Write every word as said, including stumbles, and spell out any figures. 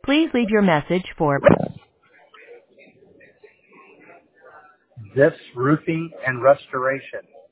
Please leave your message for This Roofing and Restoration.